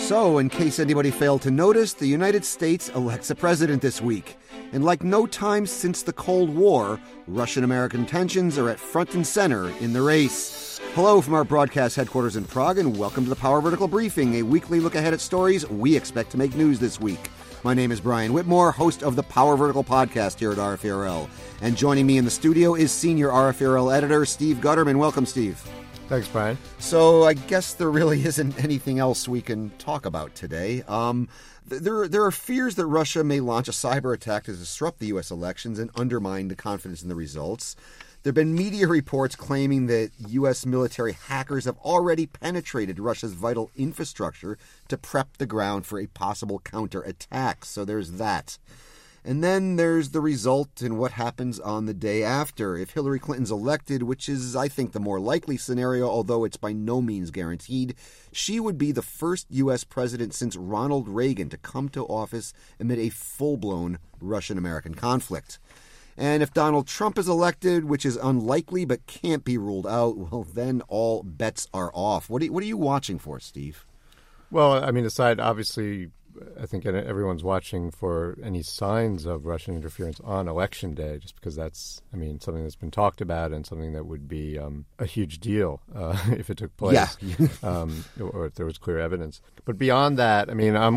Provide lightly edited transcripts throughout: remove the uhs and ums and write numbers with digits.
So, in case anybody failed to notice, the United States elects a president this week. And like no time since the Cold War, Russian-American tensions are at front and center in the race. Hello from our broadcast headquarters in Prague, and welcome to the Power Vertical Briefing, a weekly look ahead at stories we expect to make news this week. My name is Brian Whitmore, host of the Power Vertical podcast here at RFERL. And joining me in the studio is senior RFERL editor Steve Gutterman. Welcome, Steve. Thanks, Brian. So I guess there really isn't anything else we can talk about today. There are fears that Russia may launch a cyber attack to disrupt the U.S. elections and undermine the confidence in the results. There have been media reports claiming that U.S. military hackers have already penetrated Russia's vital infrastructure to prep the ground for a possible counterattack. So there's that. And then there's the result and what happens on the day after. If Hillary Clinton's elected, which is, I think, the more likely scenario, although it's by no means guaranteed, she would be the first U.S. president since Ronald Reagan to come to office amid a full-blown Russian-American conflict. And if Donald Trump is elected, which is unlikely but can't be ruled out, well, then all bets are off. What are you watching for, Steve? Well, I mean, aside, obviously, I think everyone's watching for any signs of Russian interference on Election Day, just because that's, I mean, something that's been talked about and something that would be a huge deal if it took place, or if there was clear evidence. But beyond that, I mean, I'll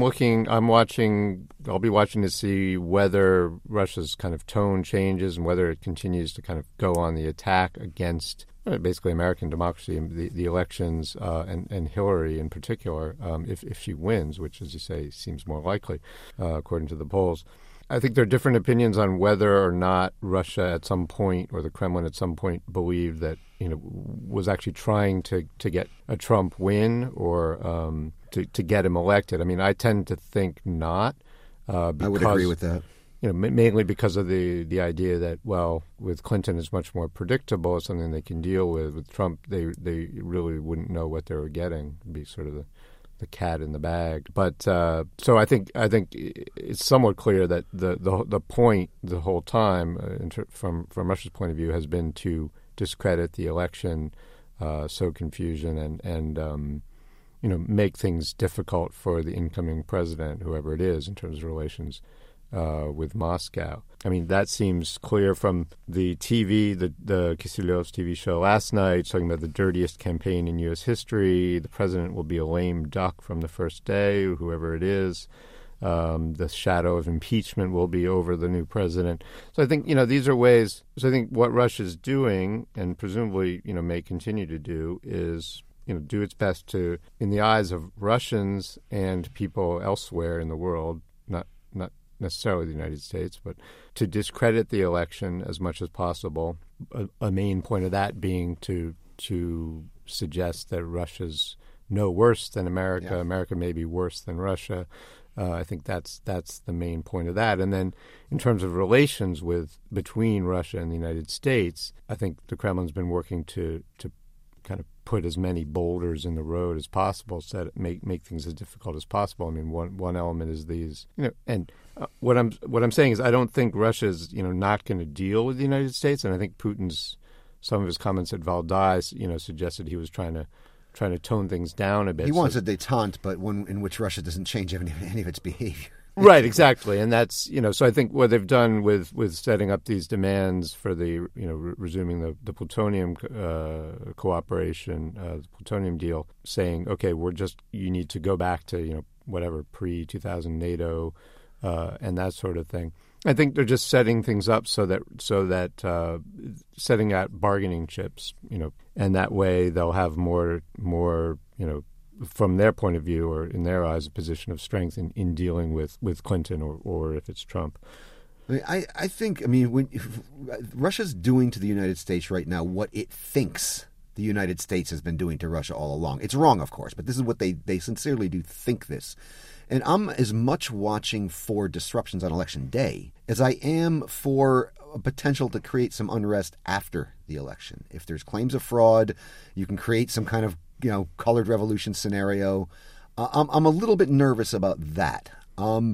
be watching to see whether Russia's kind of tone changes and whether it continues to kind of go on the attack against basically American democracy, the elections, and Hillary in particular, if she wins, which, as you say, seems more likely, according to the polls. I think there are different opinions on whether or not Russia at some point, or the Kremlin at some point, believed that, was actually trying to get a Trump win or to get him elected. I mean, I tend to think not. I would agree with that. Mainly because of the idea that, well, with Clinton it's much more predictable, it's something they can deal with. With Trump, they really wouldn't know what they were getting. It'd be sort of the cat in the bag. But so I think it's somewhat clear that the point the whole time, from Russia's point of view, has been to discredit the election, sow confusion, and make things difficult for the incoming president, whoever it is, in terms of relations with Moscow. I mean, that seems clear from the TV, the Kisilyov's TV show last night, talking about the dirtiest campaign in U.S. history. The president will be a lame duck from the first day, whoever it is. The shadow of impeachment will be over the new president. So I think, these are ways. So I think what Russia's doing, and presumably, may continue to do, is do its best to, in the eyes of Russians and people elsewhere in the world, not necessarily the United States, but to discredit the election as much as possible. A main point of that being to suggest that Russia's no worse than America. Yeah. America may be worse than Russia. I think that's the main point of that. And then in terms of relations between Russia and the United States, I think the Kremlin's been working to kind of put as many boulders in the road as possible, so that make things as difficult as possible. I mean, one element is these, and what I'm saying is I don't think Russia's not going to deal with the United States, and I think some of his comments at Valdai suggested he was trying to tone things down a bit. He wants a détente, but one in which Russia doesn't change any of its behavior. Right, exactly, and that's So I think what they've done with setting up these demands for the resuming the plutonium cooperation, the plutonium deal, saying you need to go back to whatever pre-2000 NATO and that sort of thing. I think they're just setting things up so that setting out bargaining chips, and that way they'll have more from their point of view, or in their eyes, a position of strength in dealing with Clinton or if it's Trump. I think when Russia's doing to the United States right now what it thinks the United States has been doing to Russia all along. It's wrong, of course, but this is what they sincerely do think this. And I'm as much watching for disruptions on Election Day as I am for a potential to create some unrest after the election. If there's claims of fraud, you can create some kind of colored revolution scenario. I'm a little bit nervous about that. And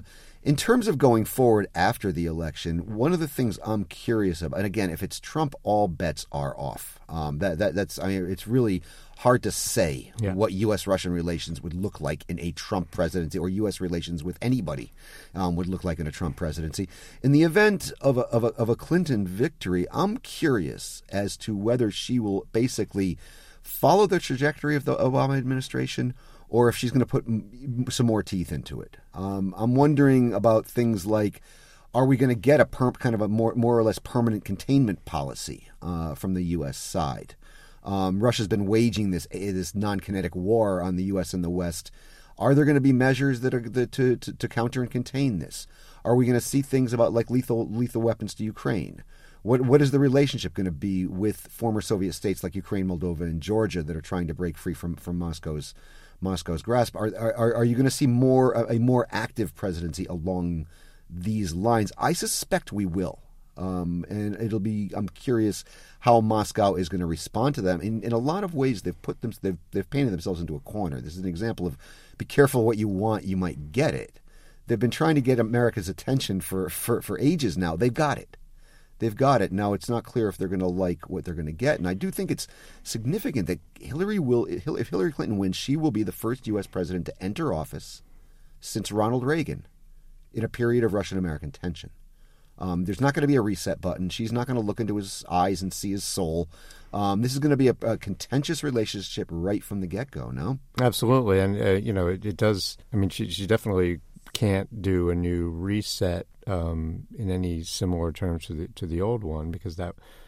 In terms of going forward after the election, one of the things I'm curious about, and again, if it's Trump, all bets are off. That's it's really hard to say what U.S.-Russian relations would look like in a Trump presidency, or U.S. relations with anybody would look like in a Trump presidency. In the event of a Clinton victory, I'm curious as to whether she will basically follow the trajectory of the Obama administration, or if she's going to put some more teeth into it. I'm wondering about things like, are we going to get a kind of a more or less permanent containment policy from the U.S. side? Russia's been waging this non-kinetic war on the U.S. and the West. Are there going to be measures that are to counter and contain this? Are we going to see things about like lethal weapons to Ukraine? What is the relationship going to be with former Soviet states like Ukraine, Moldova, and Georgia that are trying to break free from Moscow's grasp? Are you going to see a more active presidency along these lines? I suspect we will, and I'm curious how Moscow is going to respond to them. In a lot of ways, they've painted themselves into a corner. This is an example of be careful what you want, you might get it. They've been trying to get America's attention for ages now. They've got it. They've got it. Now, it's not clear if they're going to like what they're going to get. And I do think it's significant that if Hillary Clinton wins, she will be the first U.S. president to enter office since Ronald Reagan in a period of Russian-American tension. There's not going to be a reset button. She's not going to look into his eyes and see his soul. This is going to be a contentious relationship right from the get-go, no? Absolutely. And, it does. I mean, she definitely can't do a new reset in any similar terms to the old one, because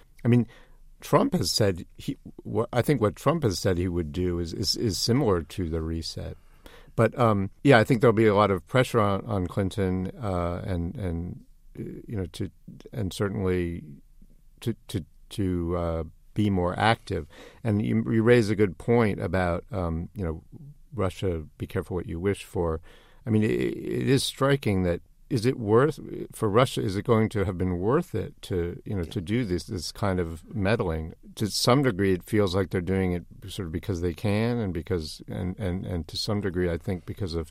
Trump has said I think what Trump has said he would do is similar to the reset. But I think there'll be a lot of pressure on Clinton and certainly to be more active. And you raise a good point about Russia. Be careful what you wish for. I mean, it is striking that for Russia, is it going to have been worth it to do this kind of meddling? To some degree, it feels like they're doing it sort of because they can, and because and to some degree, I think because of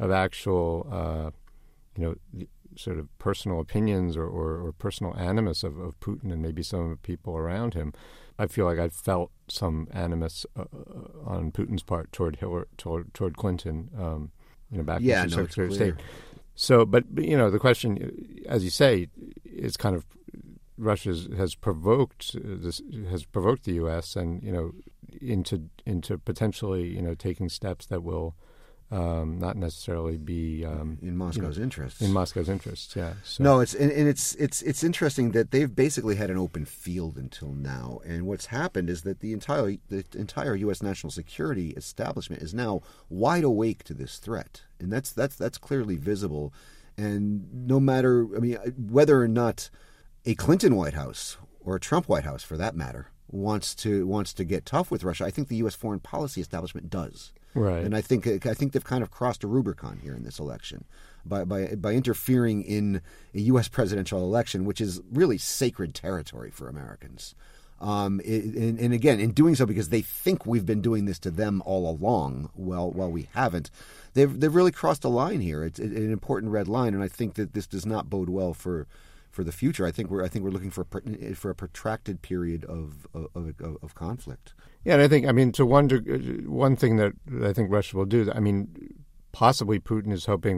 actual sort of personal opinions or personal animus of Putin and maybe some of the people around him. I feel like I felt some animus on Putin's part toward Clinton. Back in Secretary of State. So, but the question, as you say, is kind of Russia has provoked the U.S. and into potentially taking steps that will not necessarily be in Moscow's interests. In Moscow's interests, yeah. So. No, it's interesting that they've basically had an open field until now, and what's happened is that the entire U.S. national security establishment is now wide awake to this threat, and that's clearly visible. And no matter, whether or not a Clinton White House or a Trump White House, for that matter, wants to get tough with Russia, I think the U.S. foreign policy establishment does. Right. And I think they've kind of crossed a Rubicon here in this election by interfering in a U.S. presidential election, which is really sacred territory for Americans. And again, in doing so because they think we've been doing this to them all along, while we haven't, they've really crossed a line here. It's an important red line, and I think that this does not bode well for the future. I think we're looking for a protracted period of conflict. Yeah, and I think, to one thing that I think Russia will do, possibly Putin is hoping,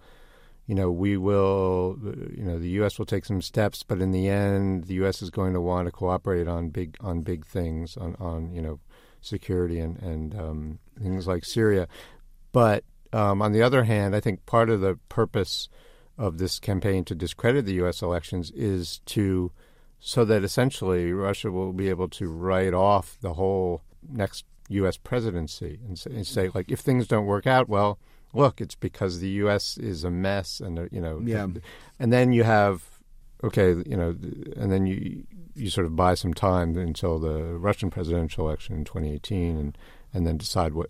we will, the U.S. will take some steps, but in the end, the U.S. is going to want to cooperate on big things, on security and things like Syria. But on the other hand, I think part of the purpose of this campaign to discredit the U.S. elections is so that essentially Russia will be able to write off the whole next U.S. presidency and say, like, if things don't work out, well, look, it's because the U.S. is a mess, and and then you have, and then you sort of buy some time until the Russian presidential election in 2018, and then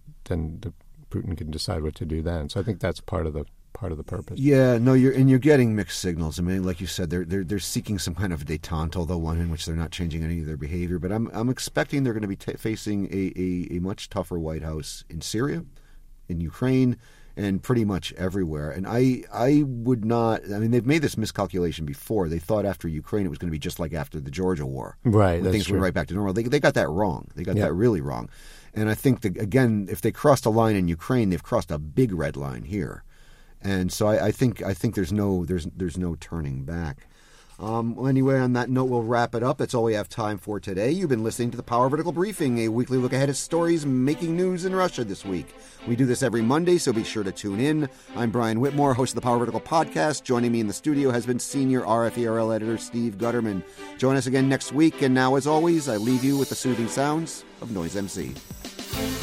Putin can decide what to do then. So I think that's part of the purpose. Yeah, no, you're getting mixed signals. Like you said, they're seeking some kind of détente, although one in which they're not changing any of their behavior. But I'm expecting they're going to be facing a much tougher White House in Syria, in Ukraine, and pretty much everywhere. And I would not. I mean, they've made this miscalculation before. They thought after Ukraine it was going to be just like after the Georgia War, right? When things went right back to normal. They got that wrong. They got that really wrong. And I think that, again, if they crossed a line in Ukraine, they've crossed a big red line here. And so I think there's no turning back. Well, anyway, on that note, we'll wrap it up. That's all we have time for today. You've been listening to the Power Vertical Briefing, a weekly look ahead at stories making news in Russia this week. We do this every Monday, so be sure to tune in. I'm Brian Whitmore, host of the Power Vertical Podcast. Joining me in the studio has been senior RFERL editor Steve Gutterman. Join us again next week, and now, as always, I leave you with the soothing sounds of Noise MC.